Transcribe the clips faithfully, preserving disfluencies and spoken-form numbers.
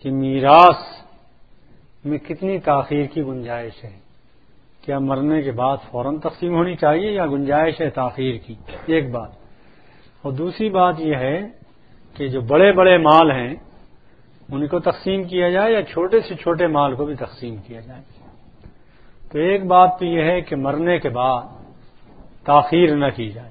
کہ میراث میں کتنی تاخیر کی گنجائش ہے؟ کیا مرنے کے بعد فوراً تقسیم ہونی چاہیے یا گنجائش ہے تاخیر کی؟ ایک بات. اور دوسری بات یہ ہے کہ جو بڑے بڑے مال ہیں ان کو تقسیم کیا جائے یا چھوٹے سے چھوٹے مال کو بھی تقسیم کیا جائے. تو ایک بات تو یہ ہے کہ مرنے کے بعد تاخیر نہ کی جائے،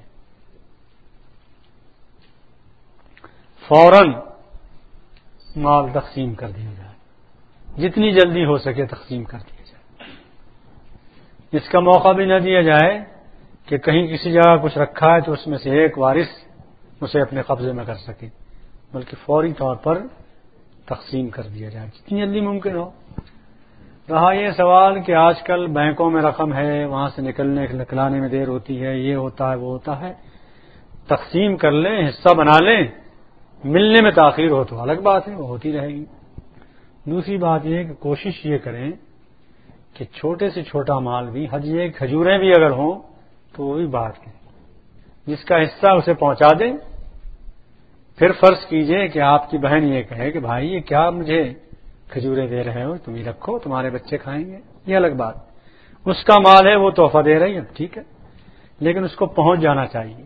فوراً مال تقسیم کر دیا جائے، جتنی جلدی ہو سکے تقسیم کر دیا جائے. اس کا موقع بھی نہ دیا جائے کہ کہیں کسی جگہ کچھ رکھا ہے تو اس میں سے ایک وارث اسے اپنے قبضے میں کر سکے، بلکہ فوری طور پر تقسیم کر دیا جائے جتنی جلدی ممکن ہو. رہا یہ سوال کہ آج کل بینکوں میں رقم ہے، وہاں سے نکلنے نکلانے میں دیر ہوتی ہے، یہ ہوتا ہے وہ ہوتا ہے، تقسیم کر لیں، حصہ بنا لیں، ملنے میں تاخیر ہو تو الگ بات ہے، وہ ہوتی رہے گی. دوسری بات یہ کہ کوشش یہ کریں کہ چھوٹے سے چھوٹا مال بھی، حج یہ کھجوریں بھی اگر ہوں تو وہ بھی بات کریں، جس کا حصہ اسے پہنچا دیں. پھر فرض کیجئے کہ آپ کی بہن یہ کہے کہ بھائی یہ کیا مجھے کھجوریں دے رہے ہو، تم ہی رکھو، تمہارے بچے کھائیں گے، یہ الگ بات. اس کا مال ہے، وہ تحفہ دے رہی ہے، ٹھیک ہے، لیکن اس کو پہنچ جانا چاہیے.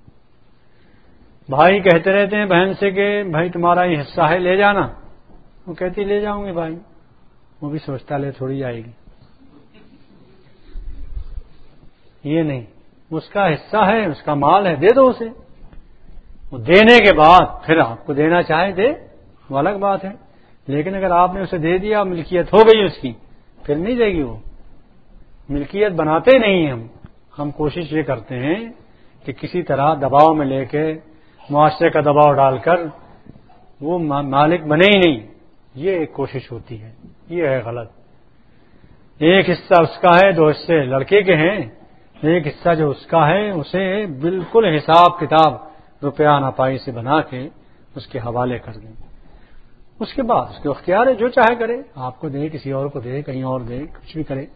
بھائی کہتے رہتے ہیں بہن سے کہ بھائی تمہارا یہ حصہ ہے لے جانا، وہ کہتی لے جاؤں گے بھائی، وہ بھی سوچتا لے تھوڑی آئے گی. یہ نہیں، اس کا حصہ ہے، اس کا مال ہے، دے دو اسے. وہ دینے کے بعد پھر آپ کو دینا چاہے دے، وہ الگ بات ہے. لیکن اگر آپ نے اسے دے دیا، ملکیت ہو گئی اس کی، پھر نہیں دے گی. وہ ملکیت بناتے نہیں ہیں. ہم ہم کوشش یہ کرتے ہیں کہ کسی طرح دباؤ میں لے کے، معاشرے کا دباؤ ڈال کر وہ مالک بنے ہی نہیں. یہ ایک کوشش ہوتی ہے، یہ ہے غلط. ایک حصہ اس کا ہے، دو حصے لڑکے کے ہیں، ایک حصہ جو اس کا ہے اسے بالکل حساب کتاب روپیہ ناپائی سے بنا کے اس کے حوالے کر دیں. اس کے بعد اس کے اختیار ہے، جو چاہے کرے، آپ کو دے، کسی اور کو دے، کہیں اور دے، کچھ بھی کرے.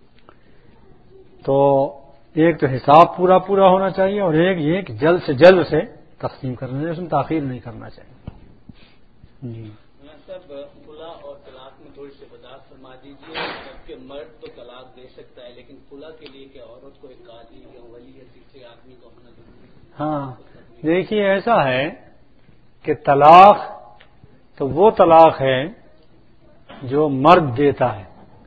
تو ایک تو حساب پورا پورا ہونا چاہیے، اور ایک یہ کہ جلد سے جلد اسے تقسیم کرنا چاہیے، اس میں تاخیر نہیں کرنا چاہیے. جی صاحب، خلا اور طلاق میں تھوڑی سی وضاحت فرما دیجیے. جبکہ مرد تو طلاق دے سکتا ہے، لیکن خلا کے لیے کہ عورت کو ایک قاضی یا ولی یا تیسرے آدمی کو ہونا ضروری ہے؟ ہاں دیکھیے، ایسا ہے کہ طلاق تو وہ طلاق ہے جو مرد دیتا ہے،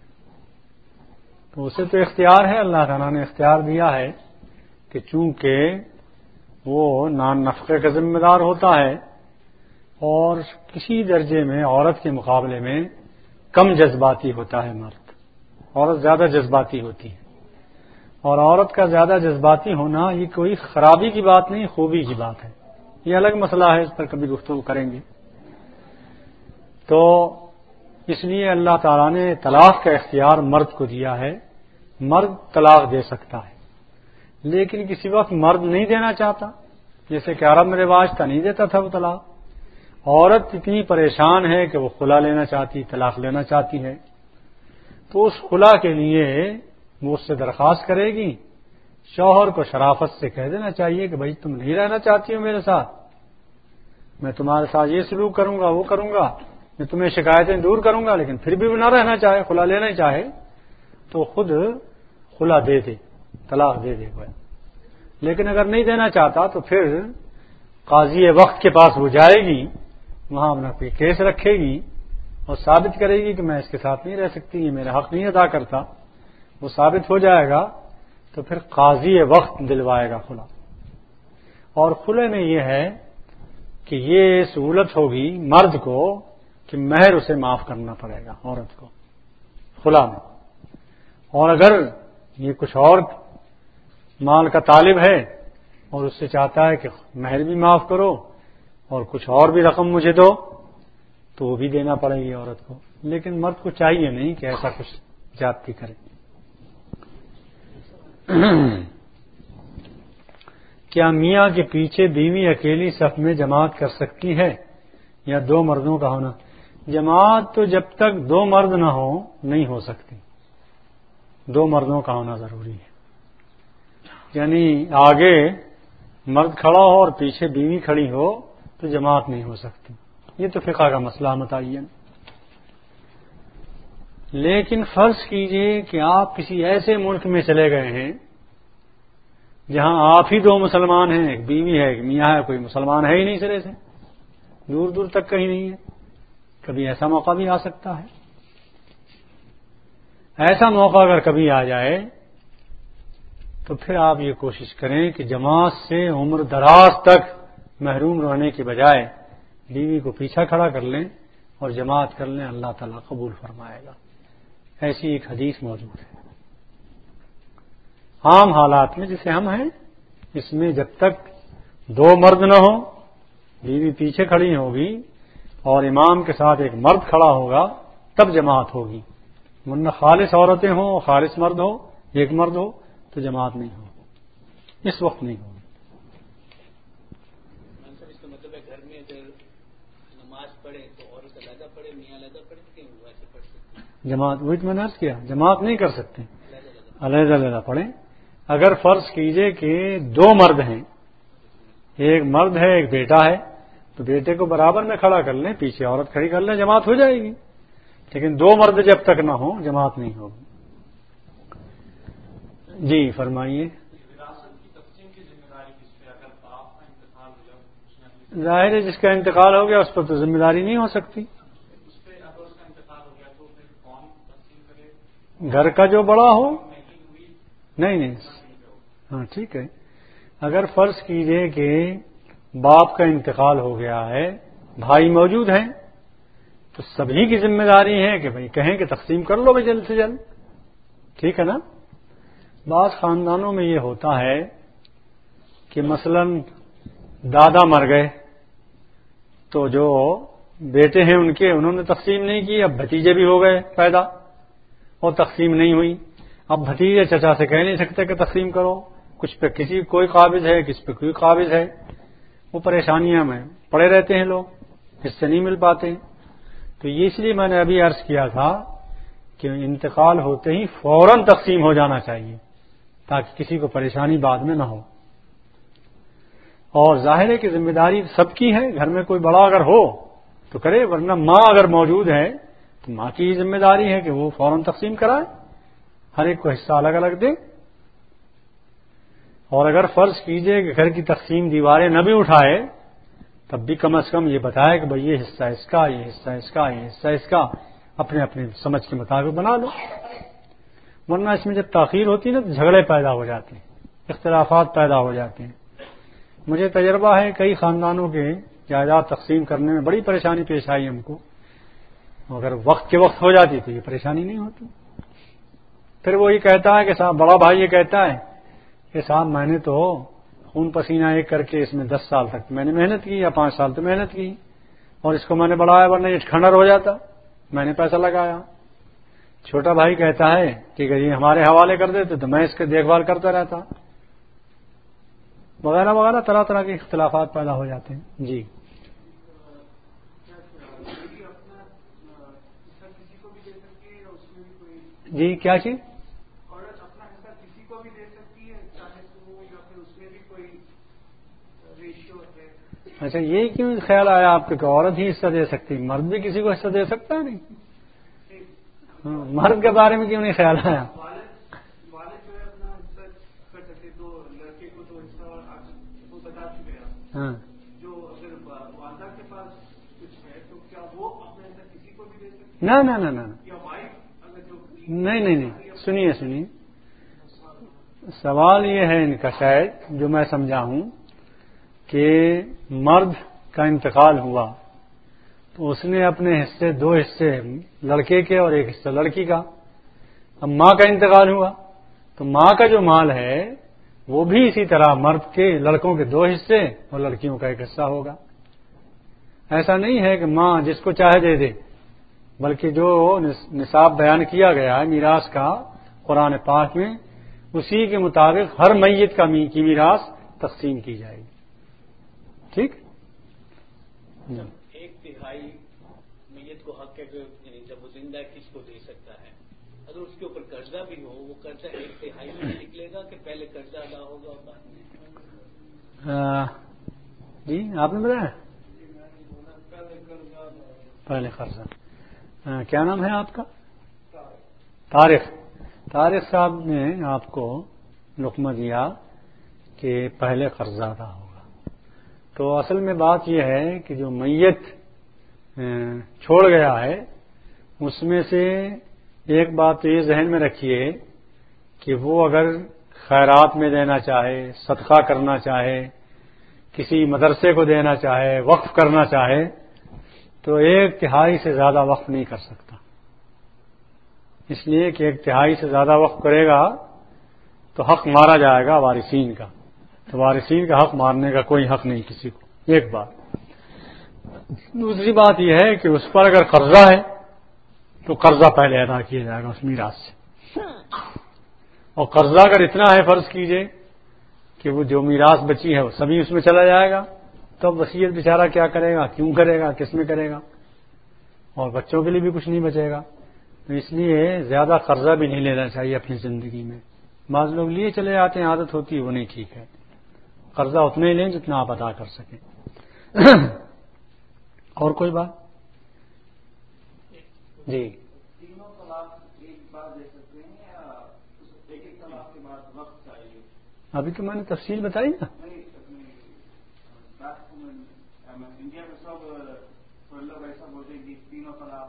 تو اسے تو اختیار ہے، اللہ تعالیٰ نے اختیار دیا ہے کہ چونکہ وہ نان نفقے کا ذمہ دار ہوتا ہے اور کسی درجے میں عورت کے مقابلے میں کم جذباتی ہوتا ہے مرد. عورت زیادہ جذباتی ہوتی ہے، اور عورت کا زیادہ جذباتی ہونا یہ کوئی خرابی کی بات نہیں، خوبی کی بات ہے. یہ الگ مسئلہ ہے، اس پر کبھی گفتگو کریں گے. تو اس لیے اللہ تعالیٰ نے طلاق کا اختیار مرد کو دیا ہے. مرد طلاق دے سکتا ہے، لیکن کسی وقت مرد نہیں دینا چاہتا، جیسے کہ عرب میں رواج تھا، نہیں دیتا تھا وہ طلاق. عورت اتنی پریشان ہے کہ وہ خلا لینا چاہتی، طلاق لینا چاہتی ہے، تو اس خلا کے لیے وہ اس سے درخواست کرے گی. شوہر کو شرافت سے کہہ دینا چاہیے کہ بھائی تم نہیں رہنا چاہتی ہو میرے ساتھ، میں تمہارے ساتھ یہ سلوک کروں گا، وہ کروں گا، میں تمہیں شکایتیں دور کروں گا، لیکن پھر بھی وہ نہ رہنا چاہے، خلا لینا چاہے، تو خود خلا دے دے، طلاق دے دے. لیکن اگر نہیں دینا چاہتا تو پھر قاضی وقت کے پاس وہ جائے گی، وہاں اپنا کوئی کیس رکھے گی اور ثابت کرے گی کہ میں اس کے ساتھ نہیں رہ سکتی، یہ میرا حق نہیں ادا کرتا. وہ ثابت ہو جائے گا تو پھر قاضی وقت دلوائے گا خلا. اور خلے میں یہ ہے کہ یہ سہولت ہوگی مرد کو کہ مہر اسے معاف کرنا پڑے گا عورت کو خلا میں. اور اگر یہ کچھ اور مال کا طالب ہے اور اس سے چاہتا ہے کہ مہر بھی معاف کرو اور کچھ اور بھی رقم مجھے دو، تو وہ بھی دینا پڑے گی عورت کو. لیکن مرد کو چاہیے نہیں کہ ایسا کچھ زیادتی کرے. کیا میاں کے پیچھے بیوی اکیلی صف میں جماعت کر سکتی ہے یا دو مردوں کا ہونا؟ جماعت تو جب تک دو مرد نہ ہو نہیں ہو سکتی، دو مردوں کا ہونا ضروری ہے. یعنی آگے مرد کھڑا ہو اور پیچھے بیوی کھڑی ہو تو جماعت نہیں ہو سکتی. یہ تو فقہ کا مسئلہ متعین. لیکن فرض کیجئے کہ آپ کسی ایسے ملک میں چلے گئے ہیں جہاں آپ ہی دو مسلمان ہیں، ایک بیوی ہے، ایک میاں ہے، کوئی مسلمان ہے ہی نہیں سرے سے، دور دور تک کہیں نہیں ہے. کبھی ایسا موقع بھی آ سکتا ہے. ایسا موقع اگر کبھی آ جائے تو پھر آپ یہ کوشش کریں کہ جماعت سے عمر دراز تک محروم رہنے کے بجائے بیوی کو پیچھا کھڑا کر لیں اور جماعت کر لیں، اللہ تعالیٰ قبول فرمائے گا. ایسی ایک حدیث موجود ہے. عام حالات میں جسے ہم ہیں، اس میں جب تک دو مرد نہ ہو، بیوی پیچھے کھڑی ہوگی اور امام کے ساتھ ایک مرد کھڑا ہوگا تب جماعت ہوگی، ورنہ خالص عورتیں ہوں اور خالص مرد ہو، ایک مرد ہو تو جماعت نہیں ہو، اس وقت نہیں ہوگی. اس کا مطلب ہے گھر میں اگر نماز پڑھے تو عورت علیحدہ پڑھے، میاں علیحدہ پڑھے کہ ویسے پڑھ سکتے؟ جماعت وہی تو میں نے عرض کیا، جماعت نہیں کر سکتے، علیحدہ علیحدہ پڑھیں. اگر فرض کیجئے کہ دو مرد ہیں، ایک مرد ہے ایک بیٹا ہے، تو بیٹے کو برابر میں کھڑا کر لیں، پیچھے عورت کھڑی کر لیں، جماعت ہو جائے گی. لیکن دو مرد جب تک نہ ہوں جماعت نہیں ہوگی. جی فرمائیے. ظاہر ہے جس کا انتقال ہو گیا اس پر تو ذمہ داری نہیں ہو سکتی. گھر کا جو بڑا ہو، نہیں نہیں ہاں ٹھیک ہے. اگر فرض کیجئے کہ باپ کا انتقال ہو گیا ہے، بھائی موجود ہیں، تو سبھی کی ذمہ داری ہے کہ بھئی کہیں کہ تقسیم کر لو بھائی جلد سے جلد، ٹھیک ہے نا. بعض خاندانوں میں یہ ہوتا ہے کہ مثلا دادا مر گئے تو جو بیٹے ہیں ان کے انہوں نے تقسیم نہیں کی، اب بھتیجے بھی ہو گئے پیدا اور تقسیم نہیں ہوئی. اب بھتیجے چچا سے کہہ نہیں سکتے کہ تقسیم کرو، کچھ پہ کسی کوئی قابض ہے، کس پہ کوئی قابض ہے. وہ پریشانیاں میں پڑے رہتے ہیں لوگ، اس سے نہیں مل پاتے. تو یہ اس لیے میں نے ابھی عرض کیا تھا کہ انتقال ہوتے ہی فوراً تقسیم ہو جانا چاہیے تاکہ کسی کو پریشانی بعد میں نہ ہو. اور ظاہر ہے کہ ذمہ داری سب کی ہے، گھر میں کوئی بڑا اگر ہو تو کرے، ورنہ ماں اگر موجود ہے تو ماں کی یہ ذمہ داری ہے کہ وہ فوراً تقسیم کرائے، ہر ایک کو حصہ الگ الگ دے. اور اگر فرض کیجئے کہ گھر کی تقسیم دیواریں نہ بھی اٹھائے تب بھی کم از کم یہ بتائے کہ بھئی یہ حصہ اس کا، یہ حصہ اس کا، یہ حصہ اس کا، اپنے اپنے سمجھ کے مطابق بنا لو. ورنہ اس میں جب تاخیر ہوتی ہے نا تو جھگڑے پیدا ہو جاتے ہیں، اختلافات پیدا ہو جاتے ہیں. مجھے تجربہ ہے کئی خاندانوں کے جائیداد تقسیم کرنے میں بڑی پریشانی پیش آئی ہم کو. اگر وقت کے وقت ہو جاتی تو یہ پریشانی نہیں ہوتی. پھر وہ یہ کہتا ہے کہ صاحب، بڑا بھائی یہ کہتا ہے کہ صاحب میں نے تو خون پسینہ ایک کر کے اس میں دس سال تک میں نے محنت کی، یا پانچ سال تو محنت کی، اور اس کو میں نے بڑھایا، ورنہ یہ کھنڈر ہو جاتا، میں نے پیسہ لگایا. چھوٹا بھائی کہتا ہے کہ اگر یہ ہمارے حوالے کر دیتے تو میں اس کی دیکھ بھال کرتا رہتا، وغیرہ وغیرہ، طرح طرح کے اختلافات پیدا ہو جاتے ہیں. جی جی کیا چیز؟ اچھا، یہ کیوں خیال آیا آپ کو کہ عورت ہی حصہ دے سکتی، مرد بھی کسی کو حصہ دے سکتا ہے؟ نہیں، مرد کے بارے میں کیوں نہیں خیال آیا؟ ہاں، نہ نہ نہ نہ نہیں نہیں نہیں سنیے سنیے، سوال یہ ہے ان کا شاید جو میں سمجھا ہوں کہ مرد کا انتقال ہوا تو اس نے اپنے حصے، دو حصے لڑکے کے اور ایک حصہ لڑکی کا. اب ماں کا انتقال ہوا تو ماں کا جو مال ہے وہ بھی اسی طرح مرد کے، لڑکوں کے دو حصے اور لڑکیوں کا ایک حصہ ہوگا. ایسا نہیں ہے کہ ماں جس کو چاہے دے دے، بلکہ جو نصاب بیان کیا گیا ہے میراث کا قرآن پاک میں، اسی کے مطابق ہر میت کا کی میراث تقسیم کی جائے گی. ٹھیک؟ ایک تہائی میت کو حق ہے کہ یعنی جب وہ زندہ ہے کس کو دے سکتا ہے؟ اگر اس کے اوپر قرضہ بھی ہو، وہ قرضہ ایک تہائی میں نکلے گا کہ پہلے قرضہ ادا ہوگا اور بعد میں؟ جی آپ نے بتایا پہلے قرضہ. کیا نام ہے آپ کا؟ طارق طارق صاحب نے آپ کو لقمہ دیا کہ پہلے قرضہ ادا ہوگا. تو اصل میں بات یہ ہے کہ جو میت چھوڑ گیا ہے اس میں سے ایک بات تو یہ ذہن میں رکھیے کہ وہ اگر خیرات میں دینا چاہے، صدقہ کرنا چاہے، کسی مدرسے کو دینا چاہے، وقف کرنا چاہے تو ایک تہائی سے زیادہ وقف نہیں کر سکتا. اس لیے کہ ایک تہائی سے زیادہ وقف کرے گا تو حق مارا جائے گا وارثین کا، تو وارثین کا حق مارنے کا کوئی حق نہیں کسی کو. ایک بات. دوسری بات یہ ہے کہ اس پر اگر قرضہ ہے تو قرضہ پہلے ادا کیا جائے گا اس میراث سے. اور قرضہ اگر اتنا ہے فرض کیجئے کہ وہ جو میراث بچی ہے وہ سبھی اس میں چلا جائے گا، تو اب وصیت بیچارہ کیا کرے گا، کیوں کرے گا، کس میں کرے گا، اور بچوں کے لیے بھی کچھ نہیں بچے گا. تو اس لیے زیادہ قرضہ بھی نہیں لینا چاہیے اپنی زندگی میں. بعض لوگ لیے چلے جاتے ہیں، عادت ہوتی ہے، وہ نہیں ٹھیک ہے. قرضہ اتنے ہی لیں جتنا آپ ادا کر سکیں. اور کوئی بات؟ جی تینوں طلاق ایک بار دے سکتے ہیں یا ایک ایک طلاق کے بعد وقت چاہیے؟ ابھی تو میں نے تفصیل بتائی نا. انڈیا میں سب لوگ ایسا بولتے ہیں کہ تینوں طلاق.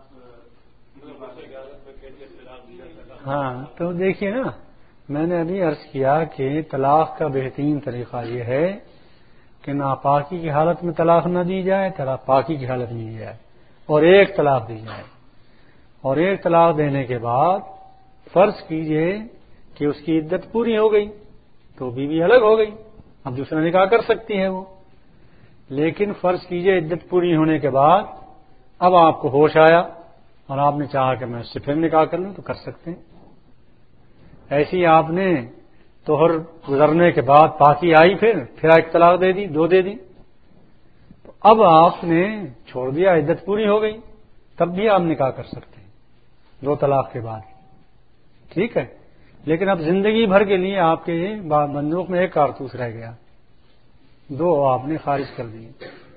ہاں تو دیکھیے نا، میں نے ابھی عرض کیا کہ طلاق کا بہترین طریقہ یہ ہے کہ ناپاکی کی حالت میں طلاق نہ دی جائے، طلاق پاکی کی حالت میں دی جائے اور ایک طلاق دی جائے. اور ایک طلاق دینے کے بعد فرض کیجئے کہ اس کی عدت پوری ہو گئی تو بیوی الگ ہو گئی، اب دوسرا نکاح کر سکتی ہے وہ. لیکن فرض کیجئے عدت پوری ہونے کے بعد اب آپ کو ہوش آیا اور آپ نے چاہا کہ میں اس سے پھر نکاح کر لوں تو کر سکتے ہیں. ایسی آپ نے طہر گزرنے کے بعد پاکی آئی، پھر پھر ایک طلاق دے دی، دو دے دی، تو اب آپ نے چھوڑ دیا، عدت پوری ہو گئی، تب بھی آپ نکاح کر سکتے ہیں دو طلاق کے بعد. ٹھیک ہے. لیکن اب زندگی بھر کے لیے آپ کے بندوق میں ایک کارتوس رہ گیا، دو آپ نے خارج کر دیے.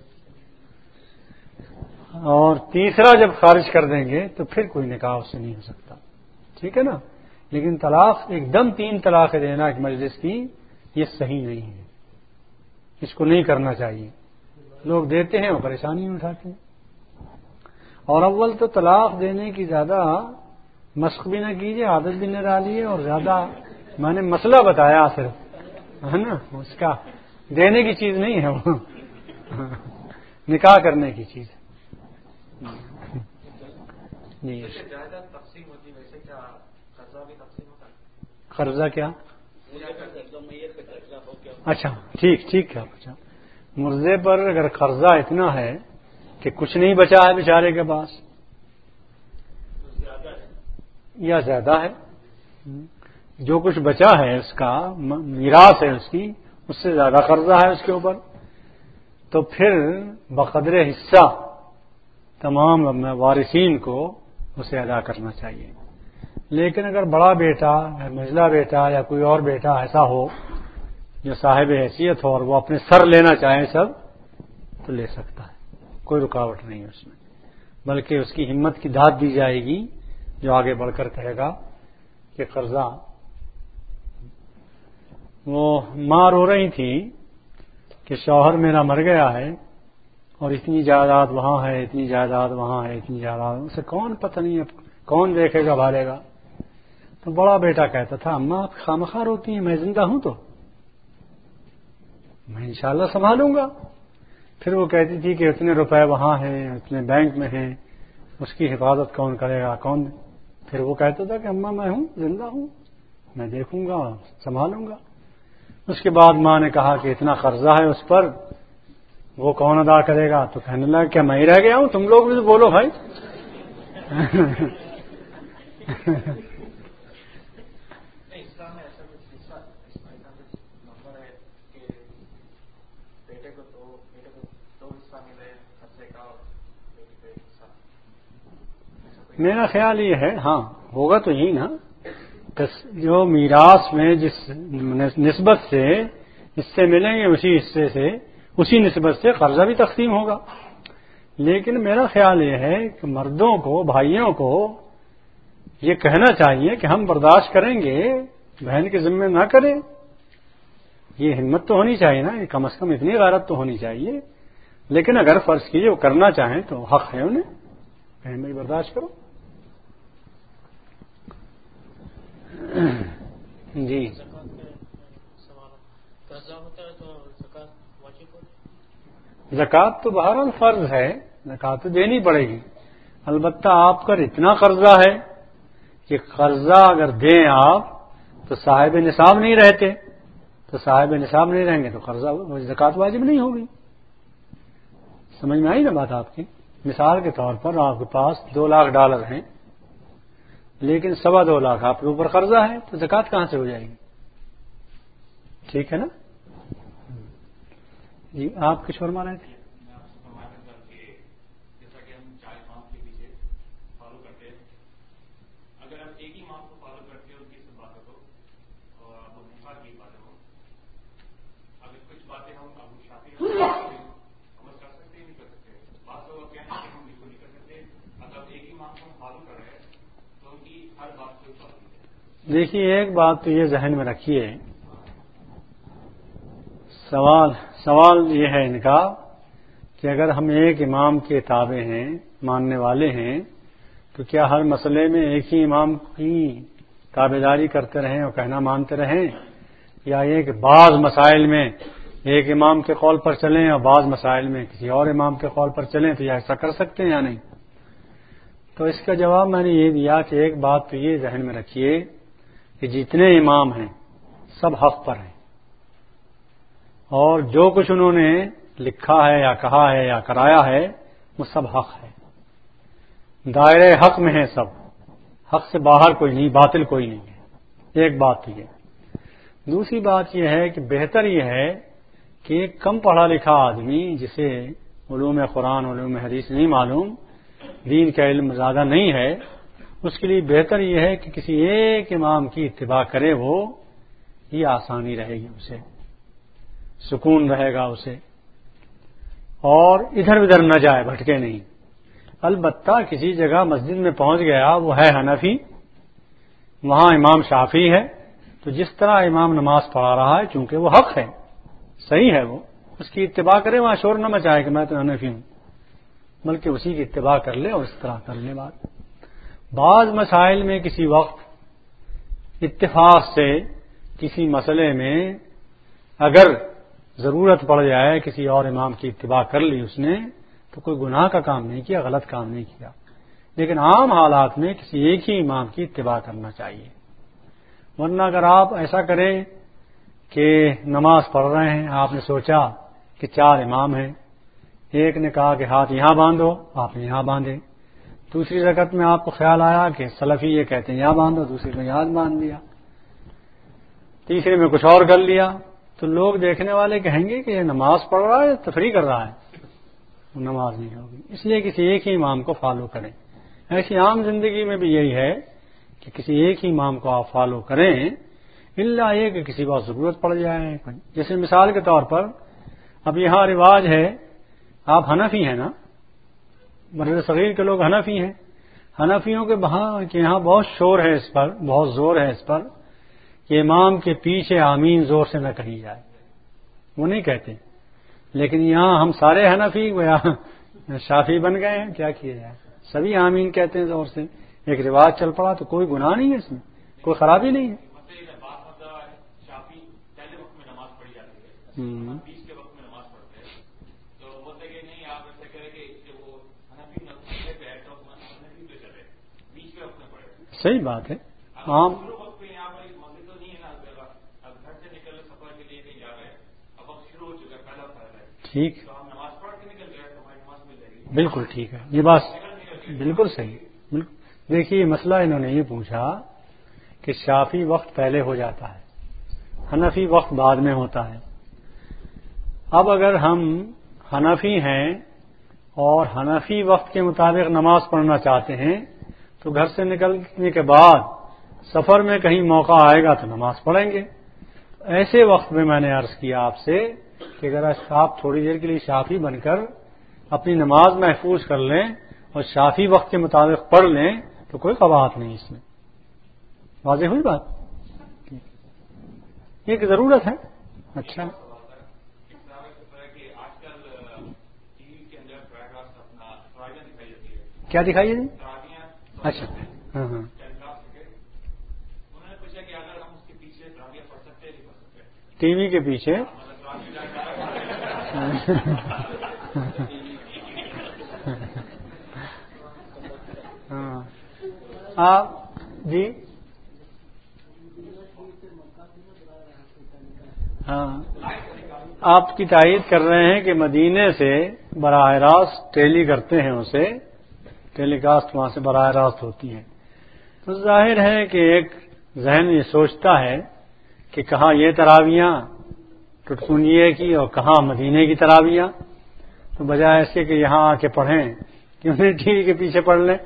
اور تیسرا جب خارج کر دیں گے تو پھر کوئی نکاح اس سے نہیں ہو سکتا. ٹھیک ہے نا. لیکن طلاق ایک دم تین طلاق دینا ایک مجلس کی یہ صحیح نہیں ہے، اس کو نہیں کرنا چاہیے. لوگ دیتے ہیں اور پریشانی اٹھاتے ہیں. اور اول تو طلاق دینے کی زیادہ مشق بھی نہ کیجیے، عادت بھی نہ ڈالیے، اور زیادہ میں نے مسئلہ بتایا صرف، ہے نا، اس کا دینے کی چیز نہیں ہے وہ، نکاح کرنے کی چیز. جی تقسیم ہوتی ویسے کیا قرضہ بھی تقسیم ہوتا ہے؟ قرضہ کیا؟ اچھا ٹھیک ٹھیک ہے. اچھا مرضے پر اگر قرضہ اتنا ہے کہ کچھ نہیں بچا ہے بیچارے کے پاس یا زیادہ ہے، جو کچھ بچا ہے اس کا میراث ہے اس کی، اس سے زیادہ قرضہ ہے اس کے اوپر، تو پھر بقدر حصہ تمام وارثین کو اسے ادا کرنا چاہیے. لیکن اگر بڑا بیٹا یا مجلا بیٹا یا کوئی اور بیٹا ایسا ہو جو صاحب حیثیت ہو اور وہ اپنے سر لینا چاہے سب تو لے سکتا ہے، کوئی رکاوٹ نہیں ہے اس میں، بلکہ اس کی ہمت کی داد دی جائے گی جو آگے بڑھ کر کہے گا کہ قرضہ. وہ ماں رو رہی تھی کہ شوہر میرا مر گیا ہے اور اتنی جائیداد وہاں ہے، اتنی جائیداد وہاں ہے، اتنی جائیداد، اسے کون پتہ نہیں ہے، کون دیکھے گا بھالے گا. تو بڑا بیٹا کہتا تھا اماں آپ خامخواہ روتی ہیں، میں زندہ ہوں تو میں انشاءاللہ سنبھالوں گا. پھر وہ کہتی تھی کہ اتنے روپے وہاں ہیں، اتنے بینک میں ہیں، اس کی حفاظت کون کرے گا، کون. پھر وہ کہتا تھا کہ اماں میں ہوں، زندہ ہوں، میں دیکھوں گا، سنبھالوں گا. اس کے بعد ماں نے کہا کہ اتنا قرضہ ہے اس پر، وہ کون ادا کرے گا؟ تو کہنے لگا کیا میں ہی رہ گیا ہوں، تم لوگ بھی تو بولو بھائی. میرا خیال یہ ہے ہاں ہوگا تو یہی نا، جو میراث میں جس نسبت سے حصے ملیں گے اسی حصے سے اسی نسبت سے قرضہ بھی تقسیم ہوگا. لیکن میرا خیال یہ ہے کہ مردوں کو، بھائیوں کو یہ کہنا چاہیے کہ ہم برداشت کریں گے، بہن کے ذمہ نہ کریں، یہ ہمت تو ہونی چاہیے نا، کم از کم اتنی غیرت تو ہونی چاہیے. لیکن اگر فرض کیجیے وہ کرنا چاہیں تو حق ہے انہیں، بہن بھائی برداشت کرو. جی زکوٰۃ تو بہرحال فرض ہے، زکوٰۃ تو دینی پڑے گی. البتہ آپ پر اتنا قرضہ ہے کہ قرضہ اگر دیں آپ تو صاحب نصاب نہیں رہتے، تو صاحب نصاب نہیں رہیں گے تو قرضہ زکوٰۃ واجب نہیں ہوگی. سمجھ میں آئی نا بات آپ کی؟ مثال کے طور پر آپ کے پاس دو لاکھ ڈالر ہیں لیکن سوا دو لاکھ آپ کے اوپر قرضہ ہے، تو زکوٰۃ کہاں سے ہو جائے گی؟ ٹھیک ہے نا؟ جی آپ کچھ فرما رہے تھے؟ دیکھیے ایک بات تو یہ ذہن میں رکھیے، سوال سوال یہ ہے ان کا کہ اگر ہم ایک امام کے تابع ہیں، ماننے والے ہیں، تو کیا ہر مسئلے میں ایک ہی امام کی تابعداری کرتے رہیں اور کہنا مانتے رہیں، یا یہ کہ بعض مسائل میں ایک امام کے قول پر چلیں اور بعض مسائل میں کسی اور امام کے قول پر چلیں، تو یہ ایسا کر سکتے ہیں یا نہیں؟ تو اس کا جواب میں نے یہ دیا کہ ایک بات تو یہ ذہن میں رکھیے کہ جتنے امام ہیں سب حق پر ہیں، اور جو کچھ انہوں نے لکھا ہے یا کہا ہے یا کرایا ہے وہ سب حق ہے، دائرے حق میں ہیں سب، حق سے باہر کوئی نہیں، باطل کوئی نہیں ہے. ایک بات تو یہ. دوسری بات یہ ہے کہ بہتر یہ ہے کہ ایک کم پڑھا لکھا آدمی جسے علوم قرآن علوم حدیث نہیں معلوم، دین کا علم زیادہ نہیں ہے، اس کے لیے بہتر یہ ہے کہ کسی ایک امام کی اتباع کرے، وہ یہ آسانی رہے گی، اسے سکون رہے گا اسے، اور ادھر ادھر نہ جائے، بھٹکے نہیں. البتہ کسی جگہ مسجد میں پہنچ گیا، وہ ہے حنفی، وہاں امام شافعی ہے، تو جس طرح امام نماز پڑھا رہا ہے چونکہ وہ حق ہے، صحیح ہے، وہ اس کی اتباع کرے، وہاں شور نہ مچائے کہ میں تو حنفی ہوں، بلکہ اسی کی اتباع کر لے اور اس طرح کر لے. بات بعض مسائل میں کسی وقت اتفاق سے کسی مسئلے میں اگر ضرورت پڑ جائے کسی اور امام کی اتباع کر لی اس نے، تو کوئی گناہ کا کام نہیں کیا، غلط کام نہیں کیا. لیکن عام حالات میں کسی ایک ہی امام کی اتباع کرنا چاہیے. ورنہ اگر آپ ایسا کریں کہ نماز پڑھ رہے ہیں، آپ نے سوچا کہ چار امام ہیں، ایک نے کہا کہ ہاتھ یہاں باندھو، آپ نے یہاں باندھے. دوسری رکعت میں آپ کو خیال آیا کہ سلفی یہ کہتے ہیں یہاں باندھو، دوسری میں یہاں باندھ دیا، تیسرے میں کچھ اور کر لیا، تو لوگ دیکھنے والے کہیں گے کہ یہ نماز پڑھ رہا ہے، تفریح کر رہا ہے، وہ نماز نہیں ہوگی. اس لیے کسی ایک ہی امام کو فالو کریں. ایسی عام زندگی میں بھی یہی ہے کہ کسی ایک ہی امام کو آپ فالو کریں، الا یہ کہ کسی بات ضرورت پڑ جائے. جیسے مثال کے طور پر اب یہاں رواج ہے، آپ حنفی ہیں نا، برد صغیر کے لوگ حنفی ہیں، حنفیوں کے وہاں کہ یہاں بہت شور ہے اس پر، بہت زور ہے اس پر کہ امام کے پیچھے آمین زور سے نہ کہی جائے، وہ نہیں کہتے. لیکن یہاں ہم سارے حنفی شافی بن گئے ہیں، کیا کیا جائے، سبھی آمین کہتے ہیں زور سے. ایک رواج چل پڑا تو کوئی گناہ نہیں ہے، اس میں کوئی خرابی نہیں ہے. صحیح بات ہے. عام ٹھیک، بالکل ٹھیک ہے، یہ بات بالکل صحیح. بالکل. دیکھیے مسئلہ انہوں نے یہ پوچھا کہ شافی وقت پہلے ہو جاتا ہے، حنفی وقت بعد میں ہوتا ہے. اب اگر ہم حنفی ہیں اور حنفی وقت کے مطابق نماز پڑھنا چاہتے ہیں تو گھر سے نکلنے کے بعد سفر میں کہیں موقع آئے گا تو نماز پڑھیں گے. ایسے وقت میں میں نے عرض کیا آپ سے کہ اگر آپ تھوڑی دیر کے لیے شافی بن کر اپنی نماز محفوظ کر لیں اور شافی وقت کے مطابق پڑھ لیں تو کوئی قباحت نہیں اس میں. واضح ہوئی بات؟ ایک ضرورت ہے. اچھا کیا دکھائیے جی؟ اچھا ہاں ہاں ٹی وی کے پیچھے ہاں آپ جی ہاں آپ کی تائید کر رہے ہیں کہ مدینے سے براہ راست ٹیلی کرتے ہیں، اسے ٹیلی کاسٹ وہاں سے براہ راست ہوتی ہے. تو ظاہر ہے کہ ایک ذہن یہ سوچتا ہے کہ کہاں یہ تراویاں ٹٹسونیے کی اور کہاں مدینے کی تراویاں، تو بجائے ایسے کہ یہاں آ کے پڑھیں کیوں نہیں ٹی وی کے پیچھے پڑھ لیں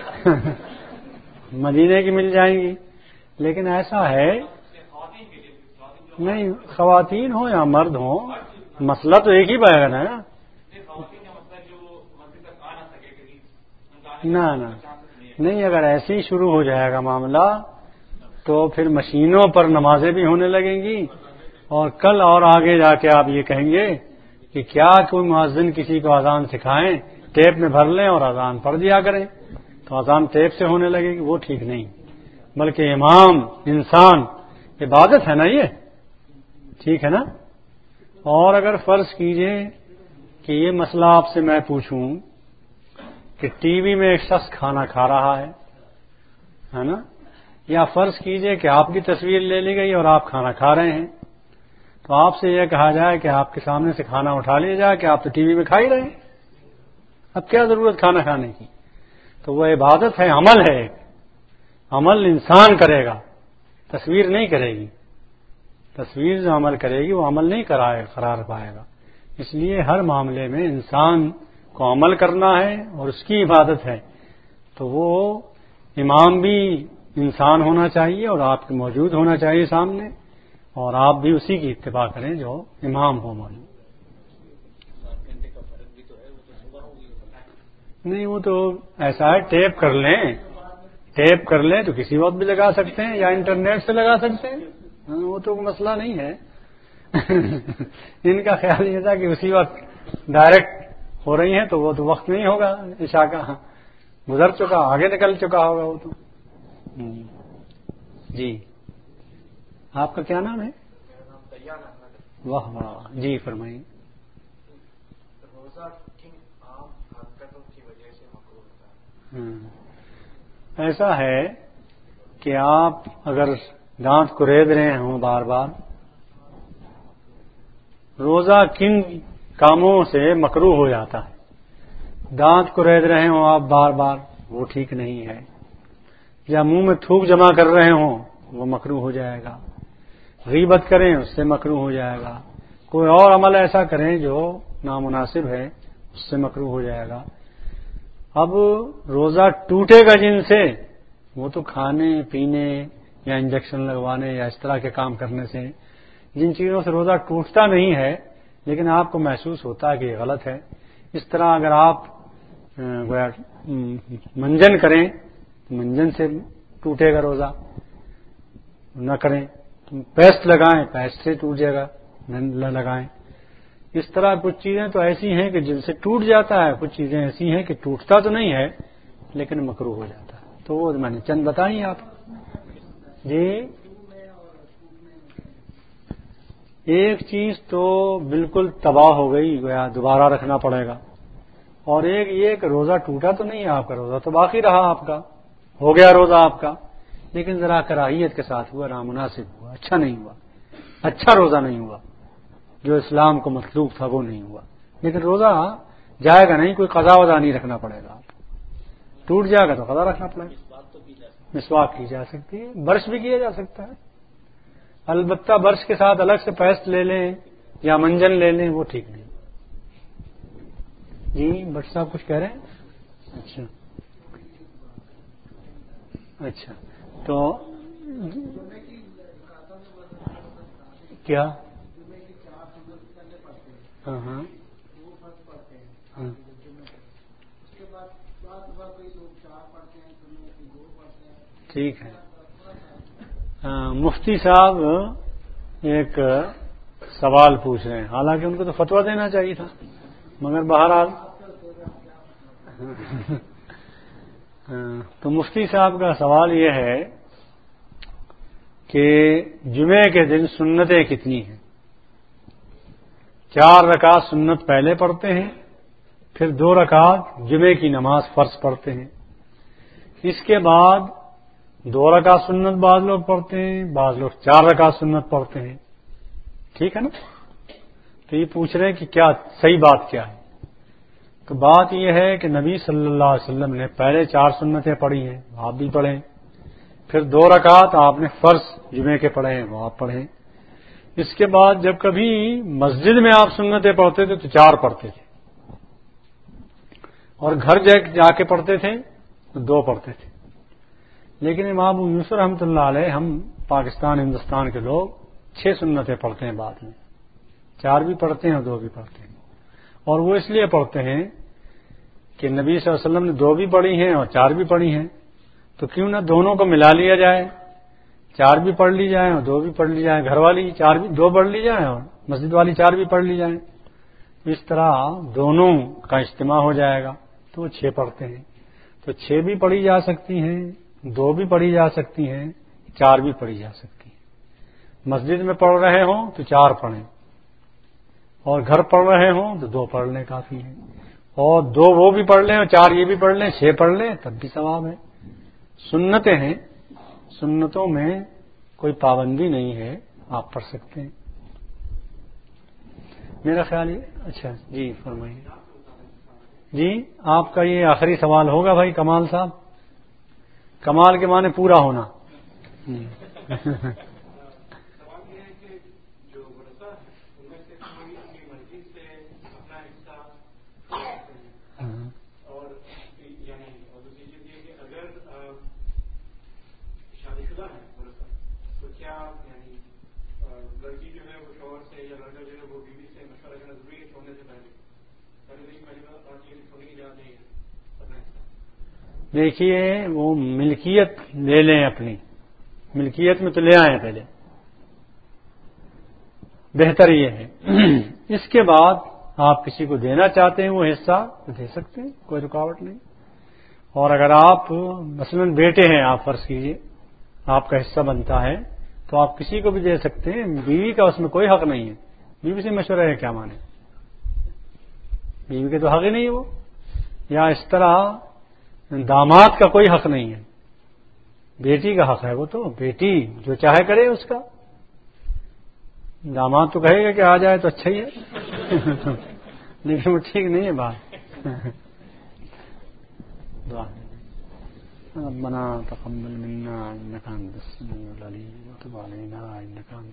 مدینے کی مل جائیں گی. لیکن ایسا ہے نہیں، خواتین ہوں یا مرد ہوں مسئلہ تو ایک ہی پائے گا نا. نہ نہ نہیں، اگر ایسے ہی شروع ہو جائے گا معاملہ تو پھر مشینوں پر نمازیں بھی ہونے لگیں گی، اور کل اور آگے جا کے آپ یہ کہیں گے کہ کیا کوئی مؤذن کسی کو اذان سکھائیں، ٹیپ میں بھر لیں اور اذان پڑھ دیا کریں، تو اذان ٹیپ سے ہونے لگے گی. وہ ٹھیک نہیں، بلکہ امام انسان عبادت ہے نا یہ، ٹھیک ہے نا. اور اگر فرض کیجئے کہ یہ مسئلہ آپ سے میں پوچھوں کہ ٹی وی میں ایک شخص کھانا کھا رہا ہے ہے نا، یا فرض کیجئے کہ آپ کی تصویر لے لی گئی اور آپ کھانا کھا رہے ہیں، تو آپ سے یہ کہا جائے کہ آپ کے سامنے سے کھانا اٹھا لیا جائے کہ آپ تو ٹی وی میں کھا ہی رہے ہیں، اب کیا ضرورت کھانا کھانے کی؟ تو وہ عبادت ہے، عمل ہے، عمل انسان کرے گا، تصویر نہیں کرے گی. تصویر جو عمل کرے گی وہ عمل نہیں کرائے قرار پائے گا. اس لیے ہر معاملے میں انسان کو عمل کرنا ہے اور اس کی عبادت ہے، تو وہ امام بھی انسان ہونا چاہیے اور آپ کے موجود ہونا چاہیے سامنے، اور آپ بھی اسی کی اتباع کریں جو امام ہو موجود. نہیں وہ تو ایسا ہے، ٹیپ کر لیں ٹیپ کر لیں تو کسی وقت بھی لگا سکتے ہیں یا انٹرنیٹ سے لگا سکتے ہیں، وہ تو مسئلہ نہیں ہے. ان کا خیال یہ تھا کہ اسی وقت ڈائریکٹ ہو رہی ہیں تو وہ تو وقت نہیں ہوگا، عشاء کا گزر چکا، آگے نکل چکا ہوگا وہ تو. جی آپ کا کیا نام ہے؟ واہ واہ، جی فرمائیے. ایسا ہے کہ آپ اگر دانت کو رید رہے ہوں بار بار، روزہ کن کاموں سے مکروہ ہو جاتا ہے؟ دانت کو رید رہے ہوں آپ بار بار، وہ ٹھیک نہیں ہے. یا منہ میں تھوک جمع کر رہے ہوں، وہ مکروہ ہو جائے گا. غیبت کریں، اس سے مکروہ ہو جائے گا. کوئی اور عمل ایسا کریں جو نامناسب ہے، اس سے مکروہ ہو جائے گا. اب روزہ ٹوٹے گا جن سے، وہ تو کھانے پینے یا انجیکشن لگوانے یا اس طرح کے کام کرنے سے. جن چیزوں سے روزہ ٹوٹتا نہیں ہے لیکن آپ کو محسوس ہوتا ہے کہ یہ غلط ہے، اس طرح اگر آپ منجن کریں تو منجن سے ٹوٹے گا روزہ، نہ کریں. پیسٹ لگائیں، پیسٹ سے ٹوٹ جائے گا، نہ لگائیں. اس طرح کچھ چیزیں تو ایسی ہیں کہ جن سے ٹوٹ جاتا ہے، کچھ چیزیں ایسی ہیں کہ ٹوٹتا تو نہیں ہے لیکن مکروہ ہو جاتا ہے. تو وہ میں نے چند بتائیں آپ. جی ایک چیز تو بالکل تباہ ہو گئی، گویا دوبارہ رکھنا پڑے گا، اور ایک یہ کہ روزہ ٹوٹا تو نہیں ہے، آپ کا روزہ تو باقی رہا، آپ کا ہو گیا روزہ آپ کا، لیکن ذرا کراہیت کے ساتھ ہوا، نامناسب ہوا، اچھا نہیں ہوا، اچھا روزہ نہیں ہوا، جو اسلام کو مطلوب تھا وہ نہیں ہوا. لیکن روزہ جائے گا نہیں، کوئی قضا وضا نہیں رکھنا پڑے گا. ٹوٹ جائے گا تو قضا رکھنا پڑے گا. مسواک کی جا سکتی ہے، برش بھی کیا جا سکتا ہے، البتہ برش کے ساتھ الگ سے پیسٹ لے لیں یا منجن لے لیں وہ ٹھیک نہیں. جی بٹ صاحب کچھ کہہ رہے ہیں؟ اچھا اچھا تو کیا؟ ہاں ہاں ہاں ٹھیک ہے. مفتی صاحب ایک سوال پوچھ رہے ہیں، حالانکہ ان کو تو فتویٰ دینا چاہیے تھا، مگر بہرحال تو مفتی صاحب کا سوال یہ ہے کہ جمعے کے دن سنتیں کتنی ہیں؟ چار رکعت سنت پہلے پڑھتے ہیں، پھر دو رکعت جمعے کی نماز فرض پڑھتے ہیں، اس کے بعد دو رکعت سنت بعض لوگ پڑھتے ہیں، بعض لوگ چار رکعت سنت پڑھتے ہیں، ٹھیک ہے نا؟ تو یہ پوچھ رہے ہیں کہ کیا صحیح بات کیا ہے؟ تو بات یہ ہے کہ نبی صلی اللہ علیہ وسلم نے پہلے چار سنتیں پڑھی ہیں، آپ بھی پڑھیں، پھر دو رکعت آپ نے فرض جمعے کے پڑھے ہیں، وہ آپ پڑھیں، اس کے بعد جب کبھی مسجد میں آپ سنتیں پڑھتے تھے تو چار پڑھتے تھے، اور گھر جا کے پڑھتے تھے تو دو پڑھتے تھے۔ لیکن امام ابو یوسف رحمۃ اللہ علیہ، ہم پاکستان ہندوستان کے لوگ چھ سنتیں پڑھتے ہیں، بعد میں چار بھی پڑھتے ہیں اور دو بھی پڑھتے ہیں، اور وہ اس لیے پڑھتے ہیں کہ نبی صلی اللہ علیہ وسلم نے دو بھی پڑھی ہیں اور چار بھی پڑھی ہیں، تو کیوں نہ دونوں کو ملا لیا جائے، چار بھی پڑھ لی جائیں اور دو بھی پڑھ لی جائیں، گھر والی چار بھی دو پڑھ لی جائیں اور مسجد والی چار بھی پڑھ لی جائیں، اس طرح دونوں کا اجتماع ہو جائے گا، تو وہ چھ پڑھتے ہیں۔ تو چھ بھی پڑھی جا سکتی ہیں، دو بھی پڑھی جا سکتی ہیں، چار بھی پڑھی جا سکتی ہیں۔ مسجد میں پڑھ رہے ہوں تو چار پڑھیں، اور گھر پڑھ رہے ہوں تو دو پڑھ لیں کافی ہے، اور دو وہ بھی پڑھ لیں اور چار یہ بھی پڑھ لیں، چھ پڑھ لیں تب بھی ثواب ہے۔ سنتیں ہیں، سنتوں میں کوئی پابندی نہیں ہے، آپ پڑھ سکتے ہیں، میرا خیال ہے۔ اچھا جی فرمائیے۔ جی آپ کا یہ آخری سوال ہوگا بھائی کمال صاحب، کمال کے معنی پورا ہونا۔ دیکھیے وہ ملکیت لے لیں، اپنی ملکیت میں تو لے آئیں پہلے، بہتر یہ ہے۔ اس کے بعد آپ کسی کو دینا چاہتے ہیں وہ حصہ تو دے سکتے ہیں، کوئی رکاوٹ نہیں۔ اور اگر آپ مثلا بیٹے ہیں، آپ فرض کیجئے آپ کا حصہ بنتا ہے تو آپ کسی کو بھی دے سکتے ہیں، بیوی کا اس میں کوئی حق نہیں ہے، بیوی سے مشورہ ہے کیا مانے، بیوی کے تو حق ہی نہیں ہے وہ، یا اس طرح داماد کا کوئی حق نہیں ہے، بیٹی کا حق ہے، وہ تو بیٹی جو چاہے کرے اس کا، داماد تو کہے گا کہ آ جائے تو اچھا ہی ہے لیکن وہ ٹھیک نہیں ہے بات۔ ربنا تقبل منا انك انت السميع العليم وتب علينا انك انت